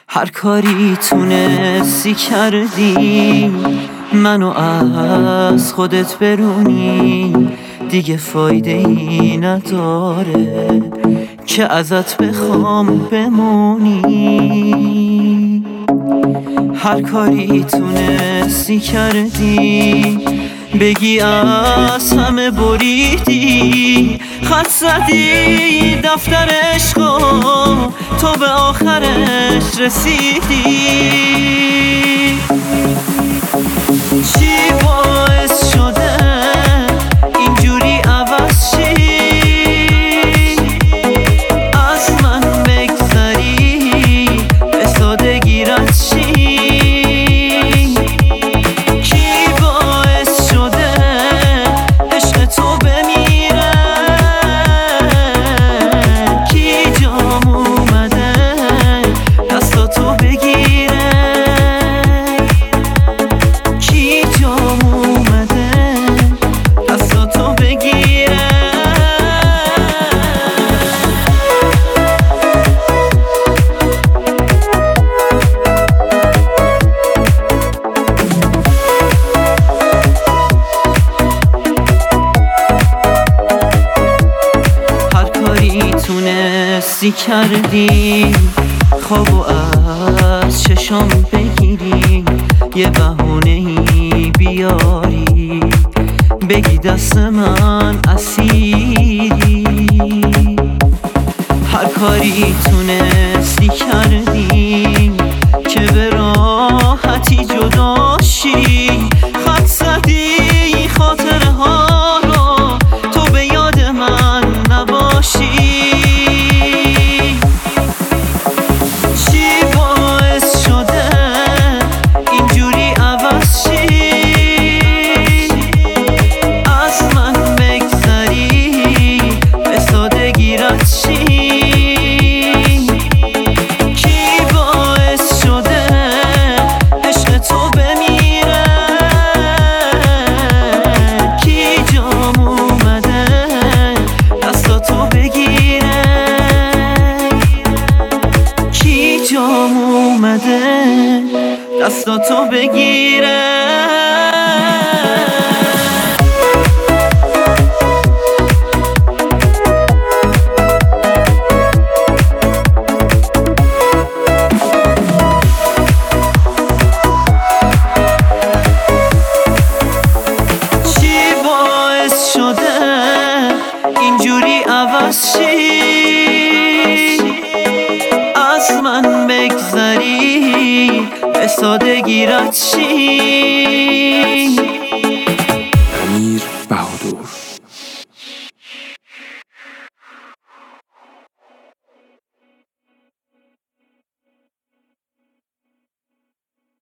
هر کاری تونستی کردی منو از خودت برونی، دیگه فایده ای نداره که ازت بخوام بمونی. هر کاری تونستی کردی، بگی از همه بریدی، خط زدی دفتر عشقو، تو به آخرش رسیدی. چی باعث شده اینجوری عوض شی، از من بگذری به سادگی رد شی؟ تونستی کردی خوابو از چشام بگیری، یه بهونه‌ای بیاری، بگی دست من اسیری. هر کاری تونستی کردی که به راحتی جدا شی، خط زدی خاطره ها رو، تو به یاد من نباشی. جام اومده دستاتو بگیره. چی باعث شده اینجوری عوض شی، از من بگذری به سادگی رد شی؟